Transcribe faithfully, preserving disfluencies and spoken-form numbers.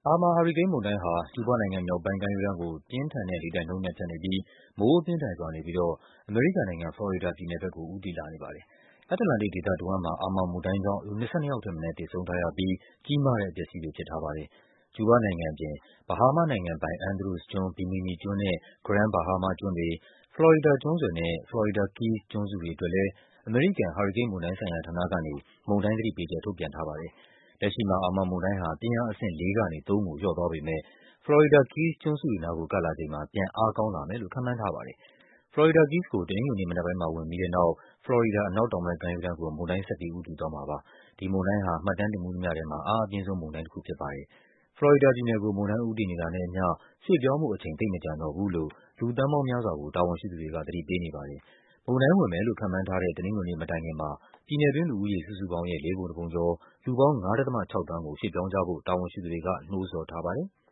အာမာ ဟာရီကိန်းမုန်တိုင်းဟာ ကျူးဘားနိုင်ငံမြောက်ပိုင်း ကမ်းရိုးတန်းကို ပြင်းထန်တဲ့လေတိုက်နှုန်းနဲ့ ဖြတ်နေပြီး မိုးအပြင်းအထန်ရွာနေပြီးတော့ အမေရိကန်နိုင်ငံ၊ ဖလော်ရီဒါပြည်နယ်ဘက်ကို ဦးတည်လာနေပါတယ်။ အတ္တလန္တိတ်ဒေသတဝန်းမှာ အာမာမုန်တိုင်းကြောင့် လူ ၂၂ ယောက်ထက်မနည်း သေဆုံးထားရပြီး ကြီးမားတဲ့ အပျက်အစီးတွေ ဖြစ်ထားပါတယ်။ ကျူးဘားနိုင်ငံအပြင် ဘဟားမားနိုင်ငံပိုင် Andros ကျွန်း၊ Bimini ကျွန်းနဲ့ Grand Bahama ကျွန်းတွေ၊ ဖလော်ရီဒါကျွန်းဆွယ်နဲ့ Florida Keys ကျွန်းစုတွေအတွက်လည်း အမေရိကန် ဟာရီကိန်းမုန်တိုင်းဆိုင်ရာဌာနကနေ မုန်တိုင်းသတိပေးချက် ထုတ်ပြန်ထားပါတယ်။ လက်ရှိမှာ အာမာမုန်တိုင်းဟာ ပြင်းအားအဆင့် လေးကနေ သုံးကို လျော့သွားပေမယ့် Florida Keys ကျွန်းစုတွေနားကို ကပ်လာချိန်မှာ ပြန်အားကောင်းလာမယ်လို့ ခန့်မှန်းထားပါတယ်။ Florida Keys ကို တနင်္ဂနွေနေ့မနက်ပိုင်းမှာ ဝင်ပြီးတဲ့နောက် ဖလော်ရီဒါ အနောက်တောင်ဘက်ကမ်းရိုးတန်းကို မုန်တိုင်း ဆက်ပြီး ဦးတည်သွားမှာပါ။ ဒီမုန်တိုင်းဟာ မှတ်တမ်းတင်ဖူးသမျှထဲမှာ အားအပြင်းဆုံးမုန်တိုင်းတခုဖြစ်ပါတယ်။ ဖလော်ရီဒါပြည်နယ်ကို မုန်တိုင်းဦးတည်နေတာနဲ့အမျှ ရွှေ့ပြောင်းဖို့အချိန် သိပ်မကျန်တော့ဘူးလို့ လူသန်းပေါင်းများစွာကို တာဝန်ရှိသူတွေက သတိပေးနေပါတယ်။ မုန်တိုင်းဝင်မယ်လို့ ခန့်မှန်းထားတဲ့ တနင်္ဂနွေနေ့မတိုင်ခင်မှာ ပြည်နယ်တွင်း လူဦးရေစုစုပေါင်းရဲ့ လေးပုံတစ်ပုံကျော် လူပေါင်း ၅.၆ သန်းကို ရွှေ့ပြောင်းကြဖို့ တာဝန်ရှိသူတွေက နှိုးဆော်ထားပါတယ်။